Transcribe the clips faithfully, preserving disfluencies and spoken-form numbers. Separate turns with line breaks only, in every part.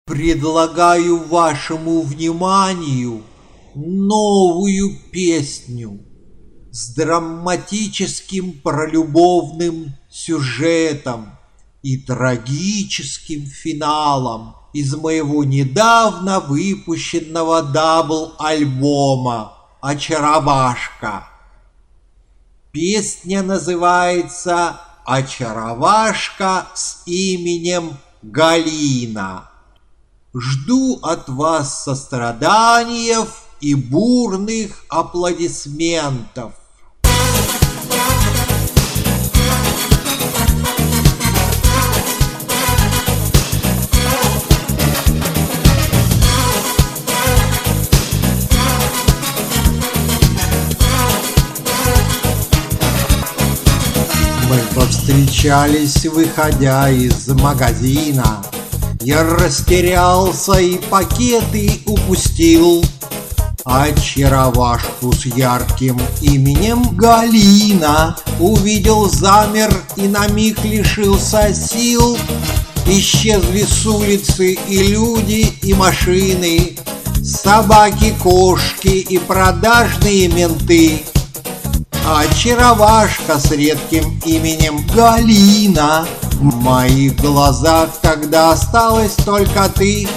Предлагаю вашему вниманию новую песню с драматическим пролюбовным сюжетом и трагическим финалом из моего недавно выпущенного дабл-альбома «Очаровашка». Песня называется «Очаровашка с именем Галина». Жду от вас состраданиев и бурных аплодисментов. Мы повстречались, выходя из магазина. Я растерялся и пакеты упустил. Очаровашку с ярким именем Галина увидел, замер и на миг лишился сил. Исчезли с улицы и люди, и машины, собаки, кошки и продажные менты. Очаровашка с редким именем Галина. В моих глазах тогда осталась только ты.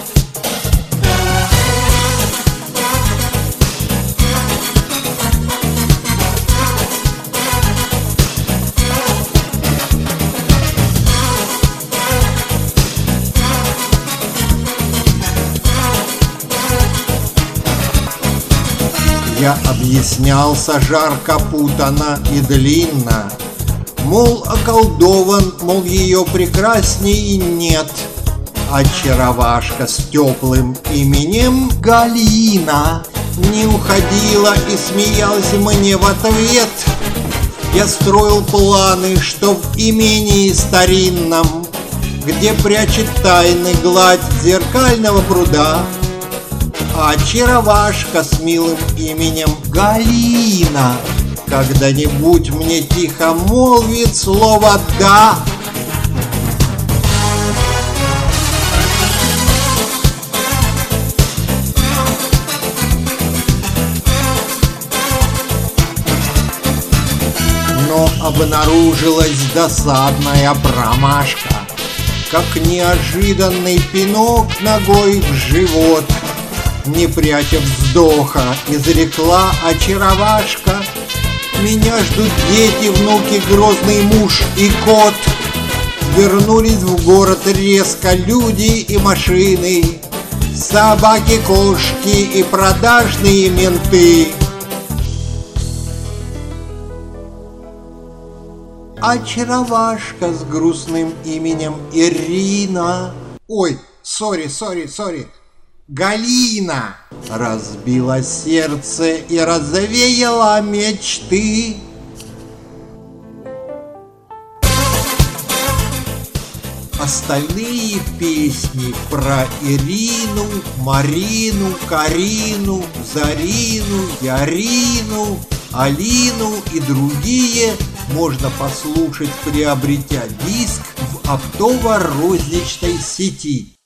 Я объяснялся жарко, путано и длинно, мол, околдован, мол, ее прекрасней нет. Очаровашка с теплым именем Галина не уходила и смеялась мне в ответ. Я строил планы, что в имении старинном, где прячет тайны гладь зеркального пруда, очаровашка с милым именем Галина когда-нибудь мне тихо молвит слово «да». Но обнаружилась досадная промашка, как неожиданный пинок ногой в живот. Не пряча вздоха, изрекла очаровашка: меня ждут дети, внуки, грозный муж и кот. Вернулись в город резко люди и машины, собаки, кошки и продажные менты. Очаровашка с грустным именем Ирина, ой, сори, сори, сори, Галина, разбила сердце и развеяла мечты. Остальные песни про Ирину, Марину, Карину, Зарину, Ярину, Алину и другие можно послушать, приобретя диск в оптово-розничной сети.